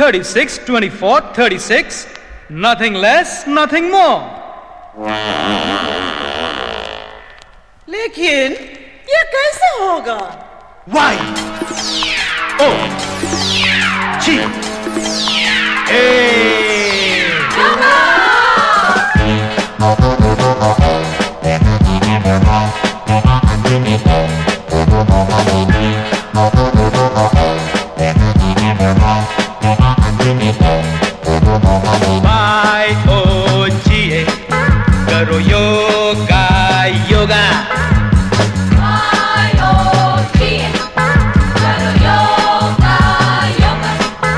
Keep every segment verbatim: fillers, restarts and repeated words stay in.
thirty-six, twenty-four, thirty-six, nothing less, nothing more. लेकिन ये कैसे होगा? Y O G A. Y O G A करो yoga yoga. Y O G A करो योगा योगा.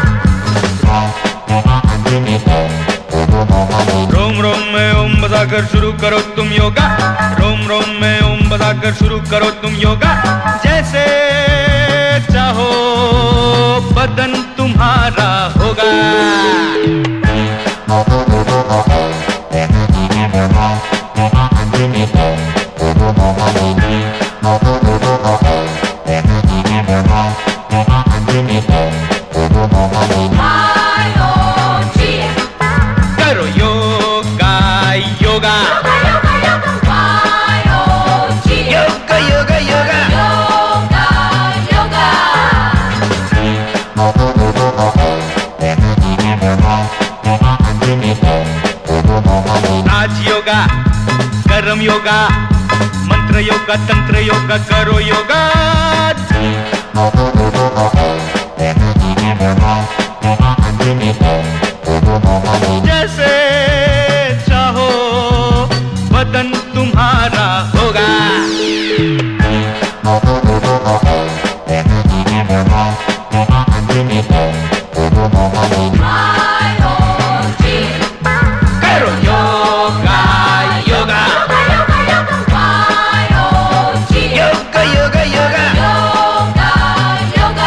रोम रोम में ओम बताकर शुरू करो तुम योगा. रोम रोम में ओम बताकर शुरू करो तुम योगा. जैसे चाहो बदन तुम्हारा होगा. Y O G A करो yoga yoga. Y O G A yoga yoga yoga. Yoga yoga. राज योगा, कर्म योगा, मंत्र योगा, तंत्र योगा, करो योगा. जैसे चाहो बदन तुम्हारा होगा. Y O G A करो yoga yoga. Y O G A yoga yoga yoga. Yoga yoga.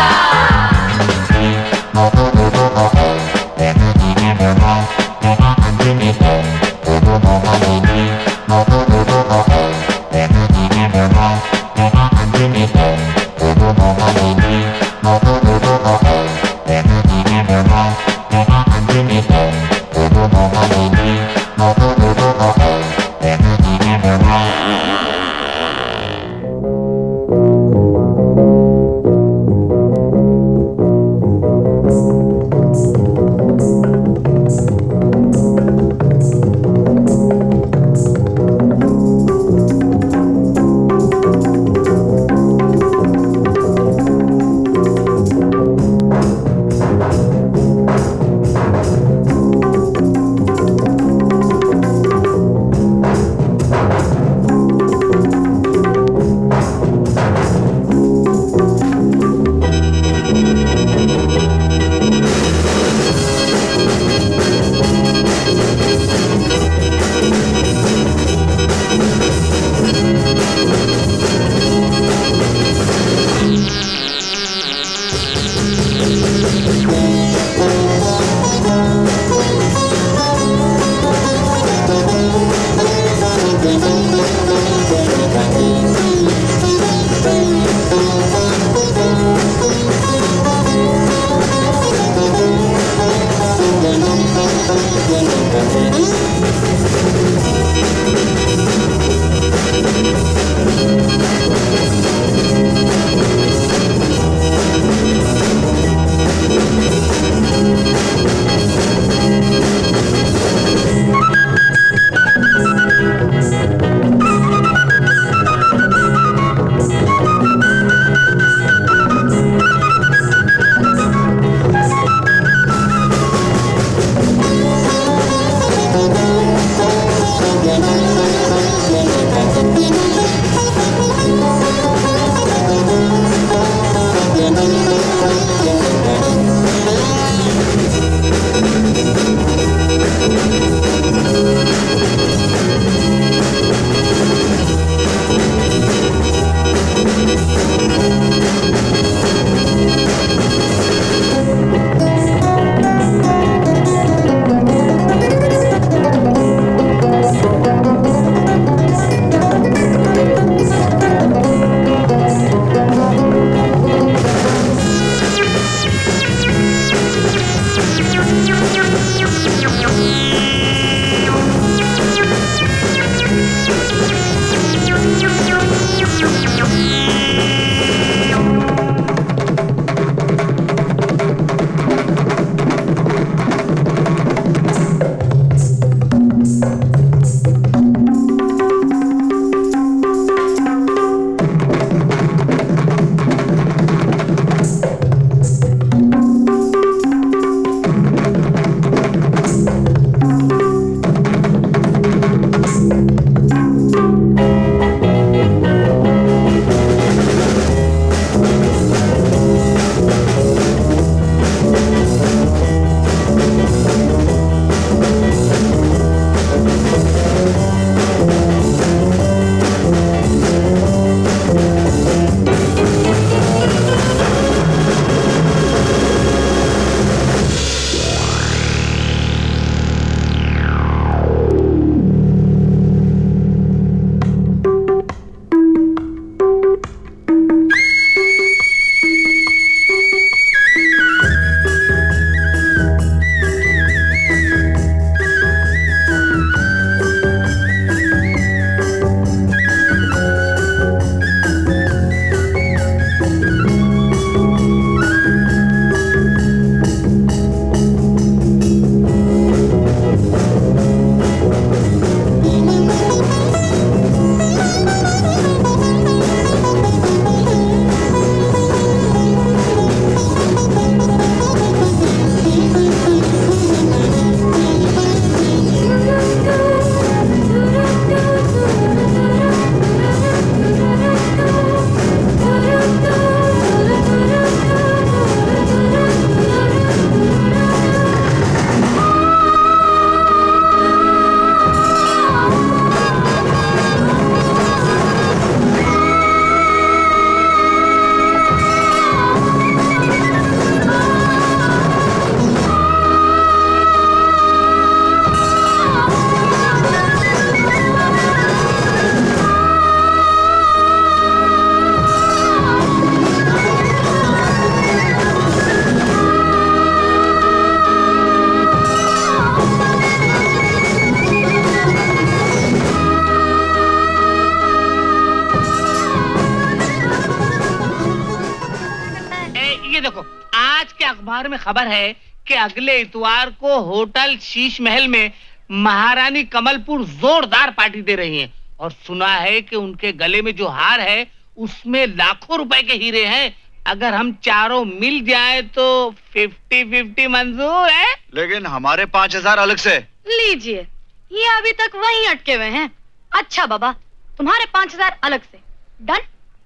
अखबार में खबर है कि अगले इतवार को होटल शीश महल में महारानी कमलपुर जोरदार पार्टी दे रही हैं और सुना है कि उनके गले में जो हार है उसमें लाखों रुपए के हीरे हैं। अगर हम चारों मिल जाए तो फिफ्टी फिफ्टी मंजूर है। लेकिन हमारे पाँच हजार अलग से। लीजिए, ये अभी तक वहीं अटके हुए हैं। अच्छा बाबा, तुम्हारे पाँच हजार अलग से। डन।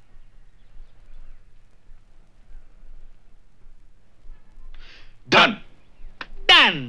Done done.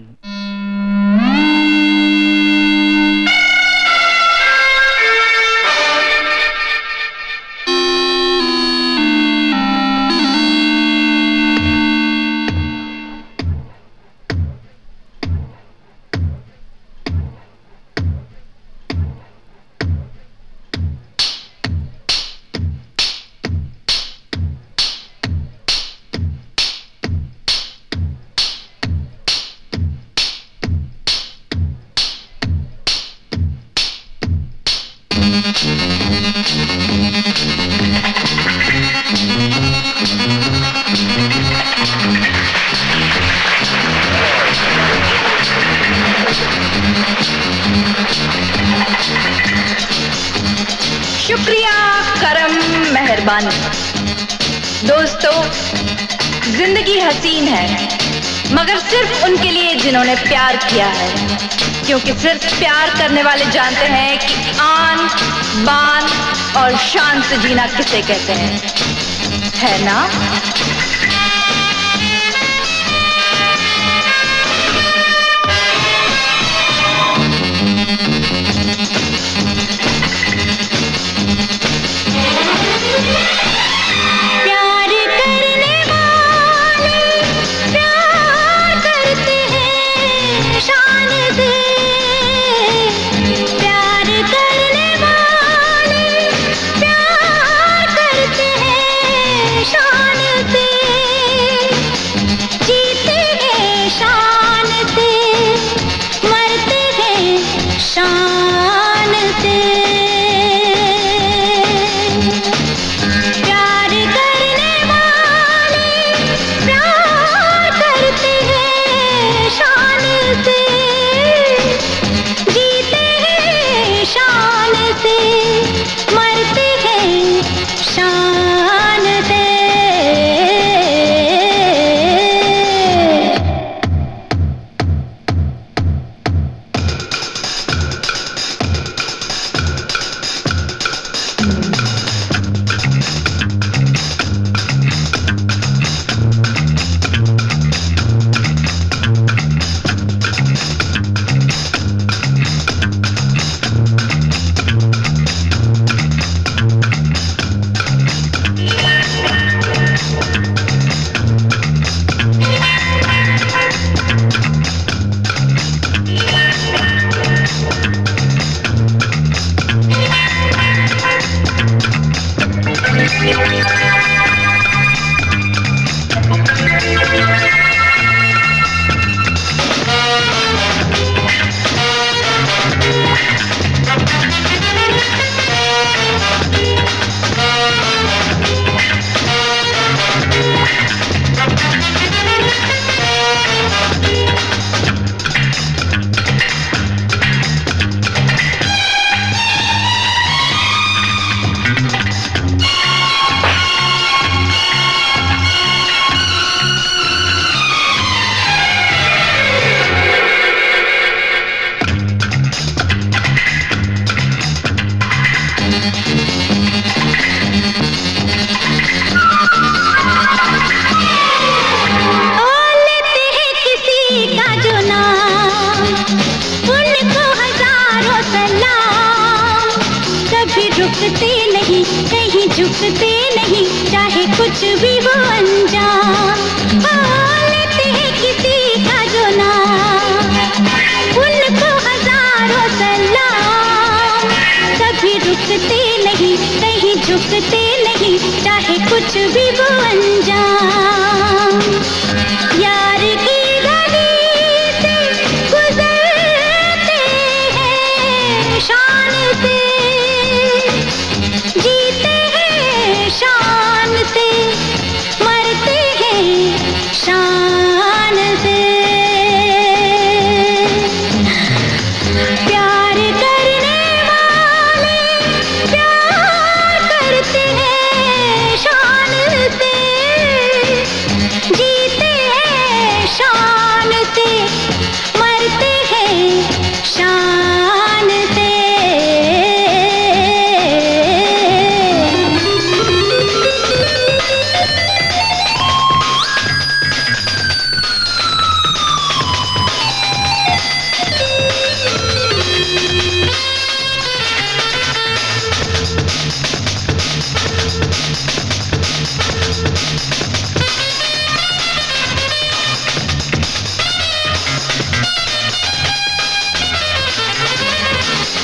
शुक्रिया, करम, मेहरबानी। दोस्तों, जिंदगी हसीन है मगर सिर्फ उनके लिए जिन्होंने प्यार किया है, क्योंकि सिर्फ प्यार करने वाले जानते हैं कि आन बान और शान से जीना किसे कहते हैं, है ना? झुकते नहीं, कहीं झुकते नहीं, चाहे कुछ भी हो अंजाम। लेते हैं किसी का जो नाम, उनको हजारों सलाम। कभी रुकते नहीं, कहीं झुकते नहीं, चाहे कुछ भी हो अंजाम। यार की गली से गुजरते हैं शान से, जीते हैं शान से, मरते हैं शान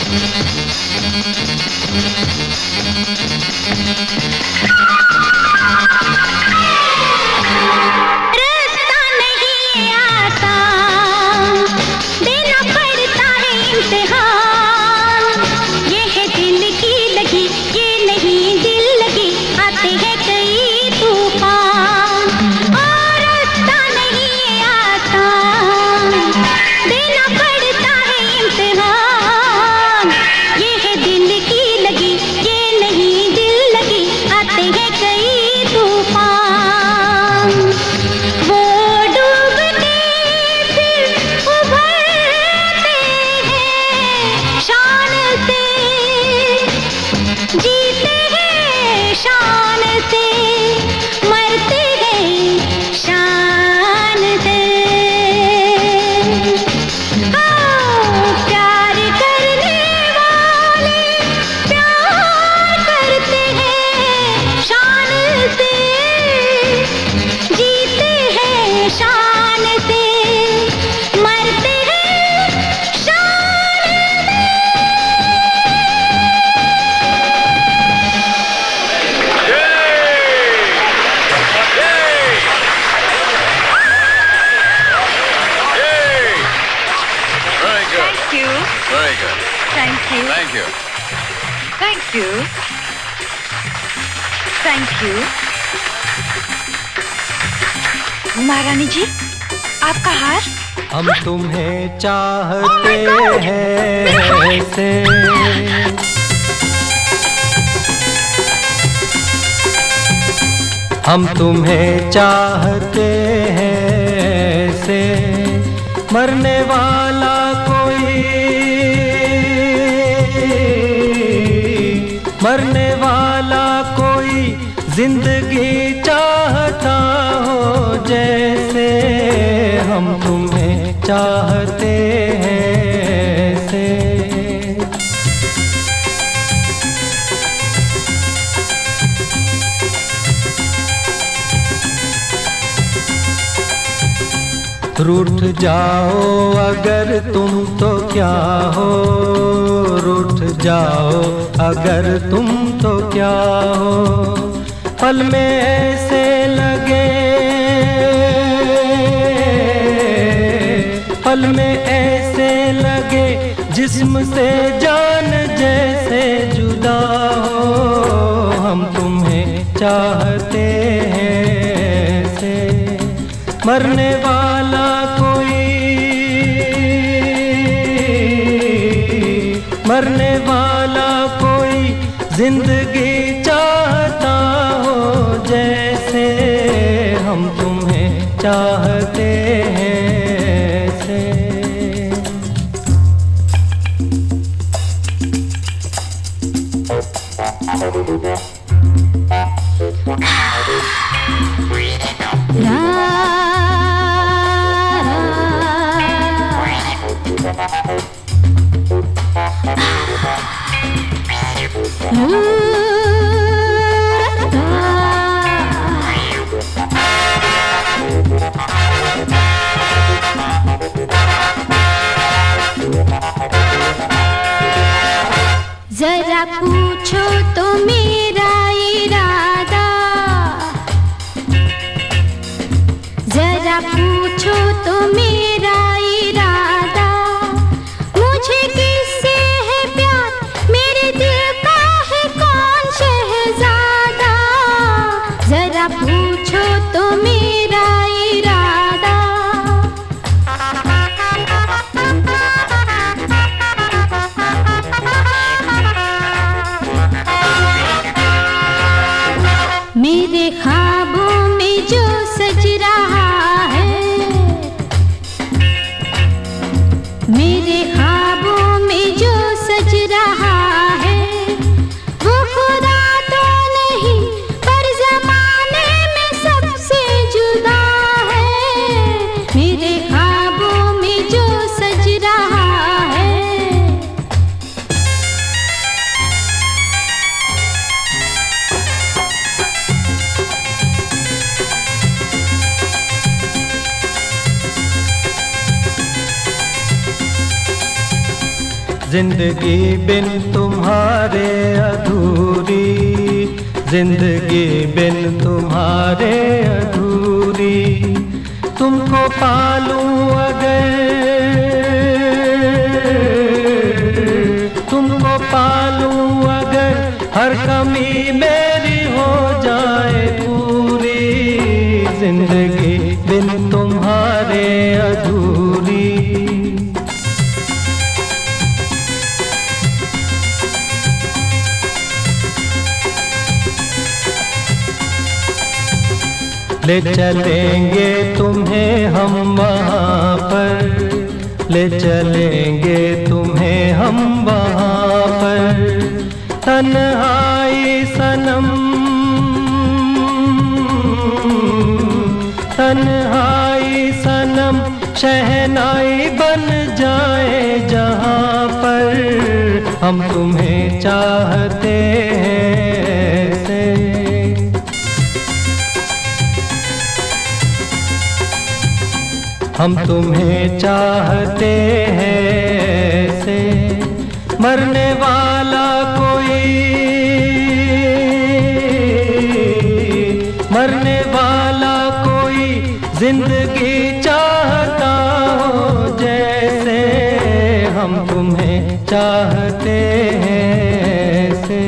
महारानी जी, आपका हार। हम तुम्हें चाहते हैं ऐसे, हम तुम्हें चाहते हैं ऐसे, मरने वाला कोई, मरने वाला कोई जिंदगी चाहता हो जैसे, हम तुम्हें चाहते हैं ऐसे। रूठ जाओ अगर तुम तो क्या हो, रूठ जाओ अगर तुम तो क्या हो, पल में ऐसे लगे, पल में ऐसे लगे जिस्म से जान जैसे जुदा हो, हम तुम्हें चाहते हैं ऐसे, मरने वाला कोई, मरने वाला कोई जिंदगी चाहता हो जैसे, हम तुम्हें चाहते हैं ऐसे। जरा पूछो तो मेरा इरादा, जरा पूछो तो मेरा इरादा, मुझे किससे है प्यार, मेरे दिल का है कौन शहजादा, जरा पूछो तो मेरा इरादा। जिंदगी बिन तुम्हारे अधूरी, जिंदगी बिन तुम्हारे अधूरी। तुमको पालूं अगर, तुमको पालूं अगर हर कमी मेरी हो जाए पूरी, जिंदगी बिन तुम्हारे अधूरी। ले चलेंगे तुम्हें हम वहाँ पर, ले चलेंगे तुम्हें हम वहाँ पर। तन्हाई सनम, तन्हाई सनम शहनाई बन जाए जहाँ पर। हम तुम्हें चाहते हैं से, हम तुम्हें चाहते हैं से। मरने वाला कोई, मरने वाला कोई जिंदगी चाहता हो जैसे, हम तुम्हें चाहते हैं से।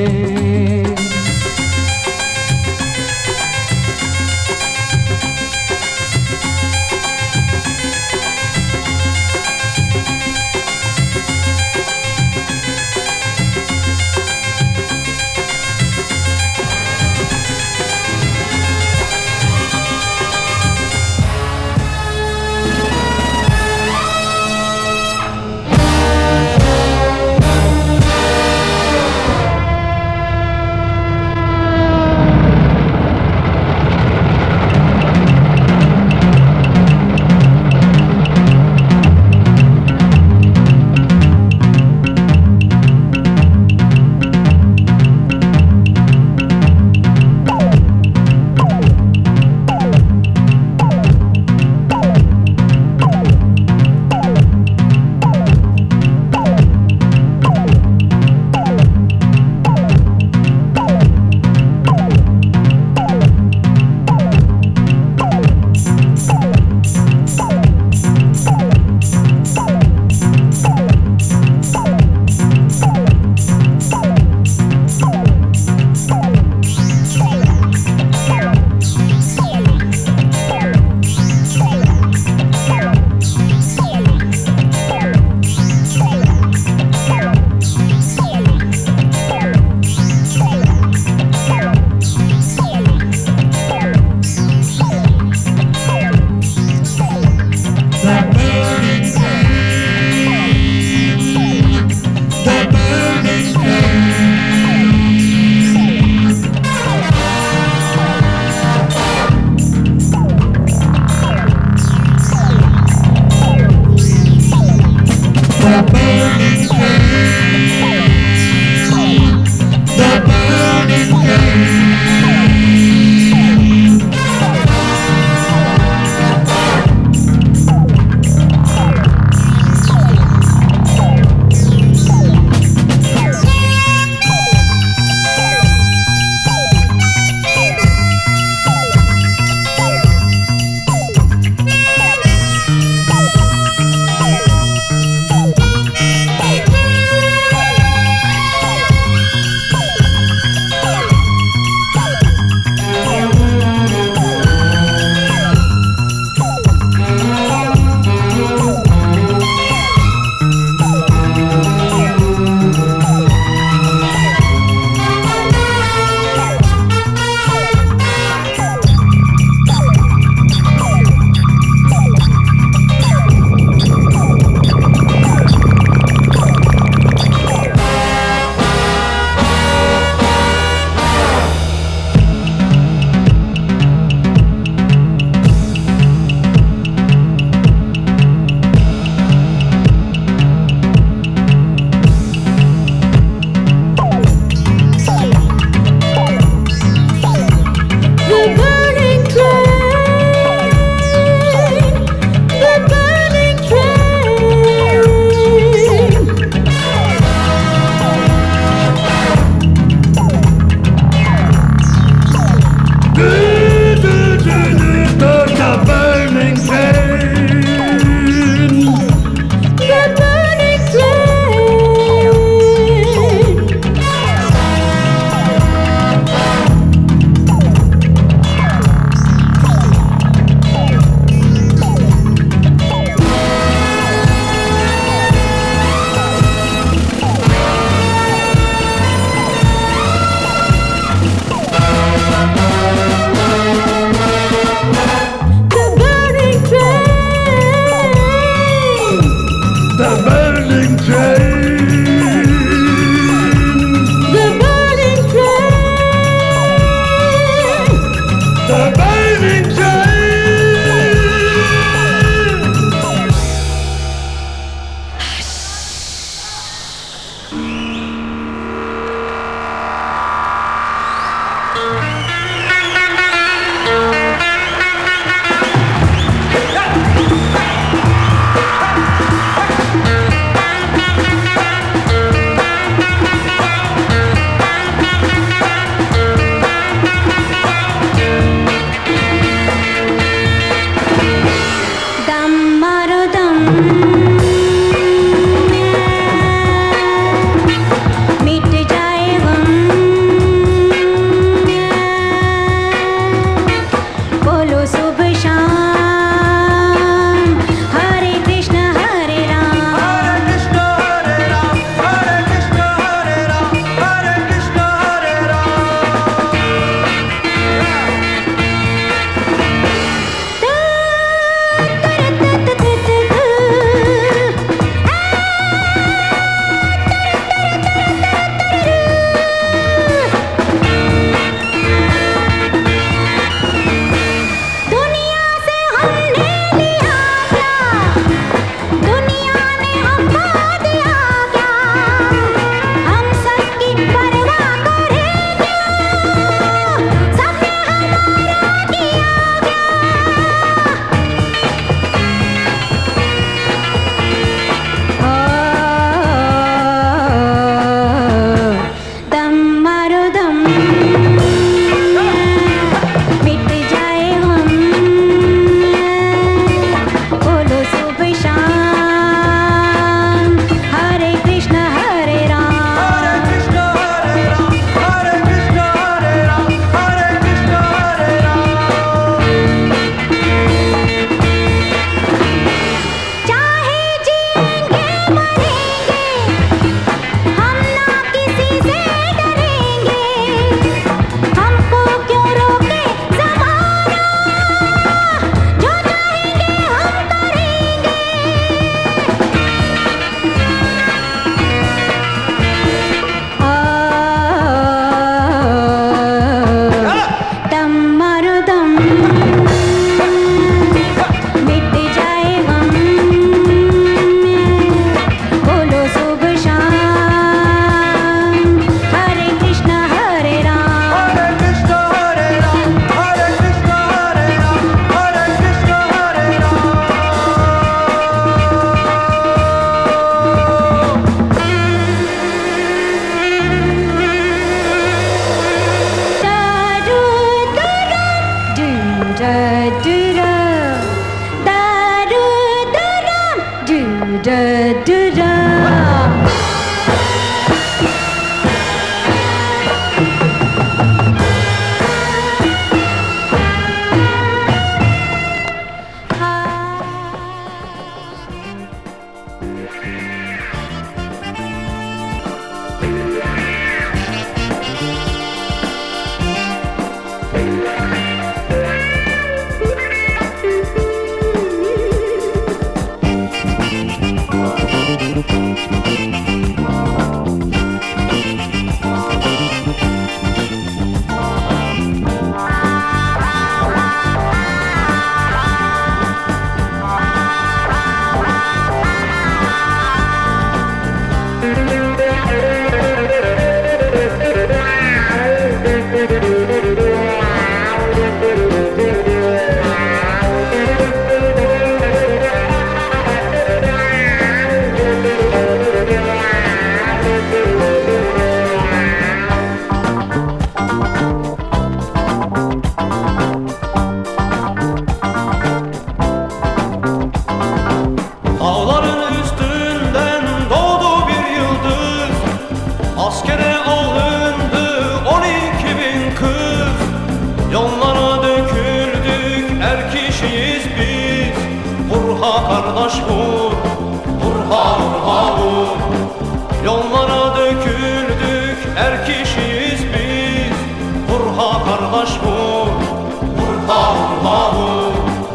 Askere alındı on iki bin kız, yollara döküldük, er kişiyiz biz. Vurha kardeş vur, vurha vurha vur. Yollara döküldük, er kişiyiz biz. Vurha kardeş vur, vurha vurha vur.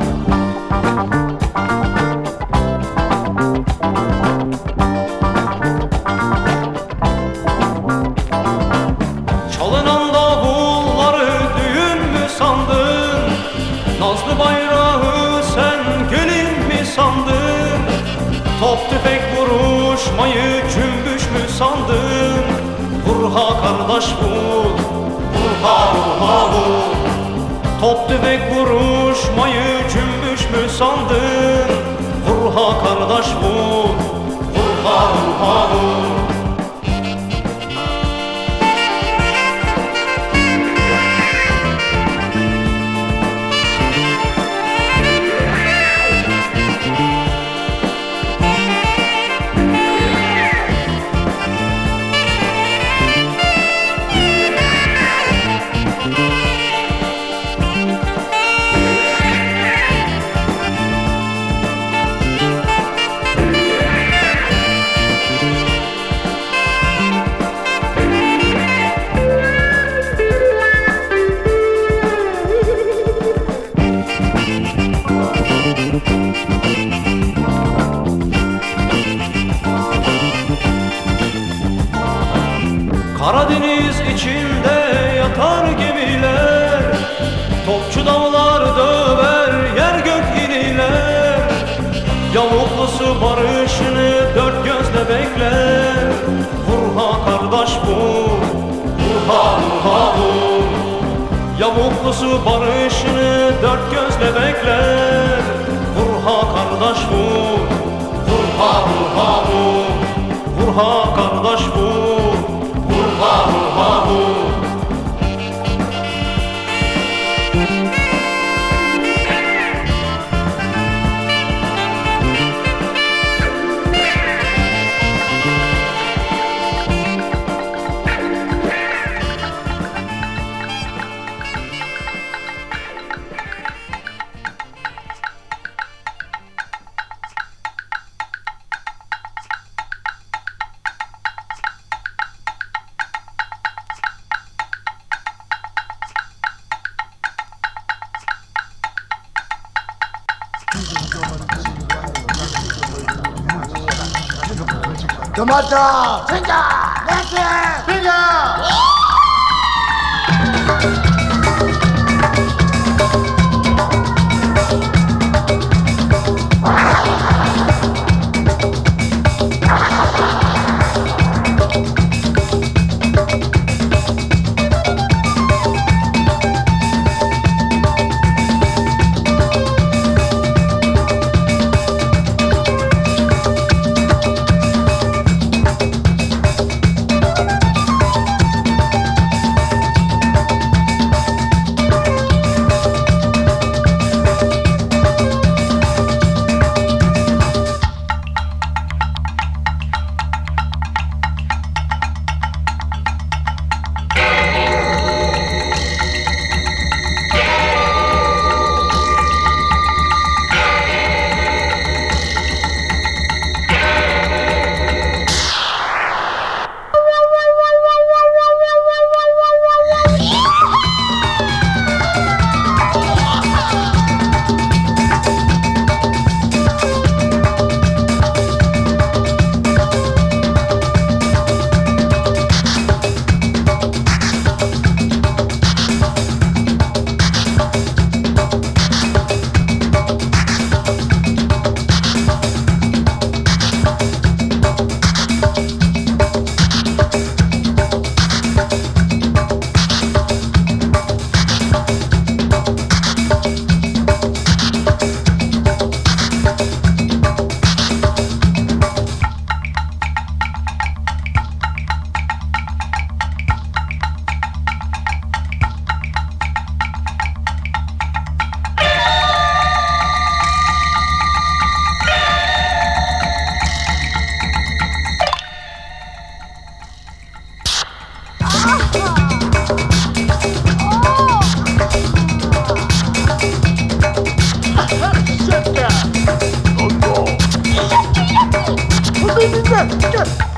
Çalınan davulları düğün mü sandın? Nazlı bayrağı sen gelin mi sandın? Top tüfek vuruşmayı cümbüş mü sandın? Vurha kardeş vur, vurha vurha vur. Top tüfek vuruşmayı cümbüş mü sandın? Vurha kardeş vur, vurha vurha vur. Karadeniz içinde yatar gemiler, topçu dağlar döver, yer gök iniler. Yavuklusu barışını dört gözle bekler. Vurha kardeş vur, vurha vurha vur. Yavuklusu barışını dört gözle bekler. Vurha kardeş vur, vurha vurha vur. Vurha kardeş vur, vurha vurha vur. Tomato! Finger! Finger! Finger! चल चल